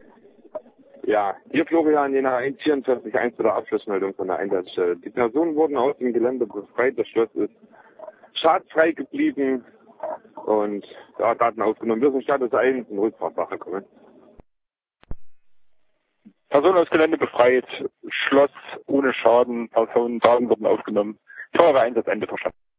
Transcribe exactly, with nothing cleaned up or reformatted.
Ja, hier Florian, Jena eins vierundvierzig eins zu der Abschlussmeldung von der Einsatzstelle. Die Personen wurden aus dem Gelände befreit, das Schloss ist schadfrei geblieben und ja, Daten aufgenommen. Wir sind Status eins in Rückfahrtwache kommen. Person aus Gelände befreit, Schloss ohne Schaden, Personen, Daten wurden aufgenommen. Teure Einsatzende verstanden.